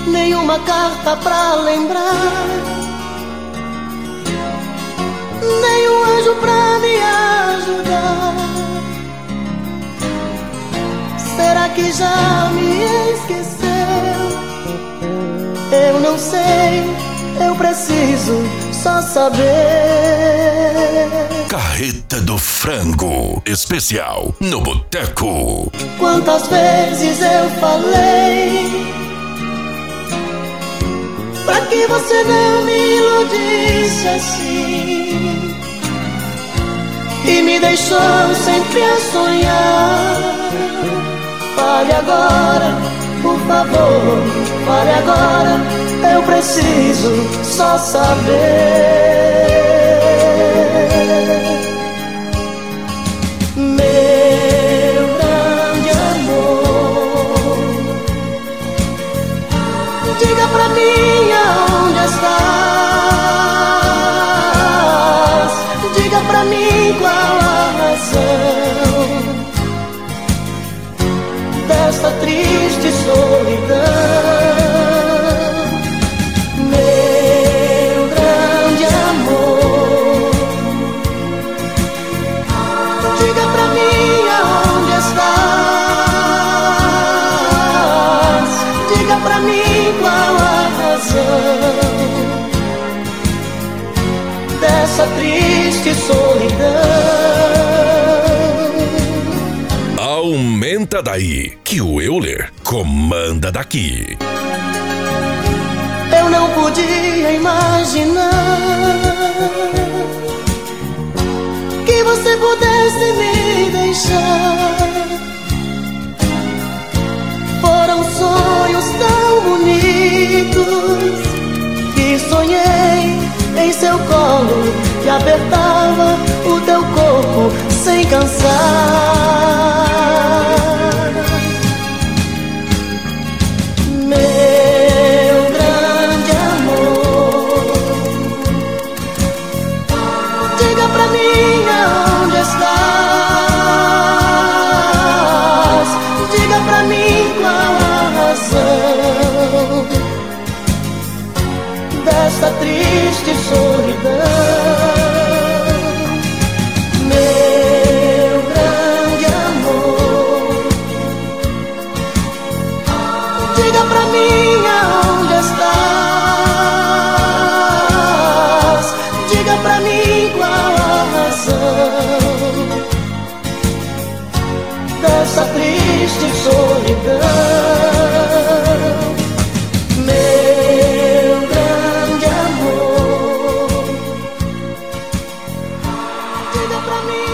nenhuma carta pra lembrar, nenhum anjo pra me ajudar. Será que já me esqueceu? Eu não sei, eu preciso só saber. Carreta do Frango, especial no Boteco. Quantas vezes eu falei pra que você não me iludisse assim, e me deixou sempre a sonhar. Fale agora, por favor, fale agora, eu preciso só saber. Meu grande amor, diga pra mim aonde estás, diga pra mim qual a razão desta triste solidão. Meu grande amor, diga pra mim aonde estás, diga pra mim qual a razão dessa triste solidão. Aumenta daí, que o Euler comanda daqui. Eu não podia imaginar que você pudesse me deixar. Foram sonhos tão bonitos que sonhei em seu colo, que apertava o teu corpo sem cansar. Meu grande amor, diga pra mim aonde estás, diga pra mim qual a razão desta triste solidão. Meu grande amor, diga pra mim aonde estás, diga pra mim qual a razão dessa triste solidão. Meu grande amor, diga pra mim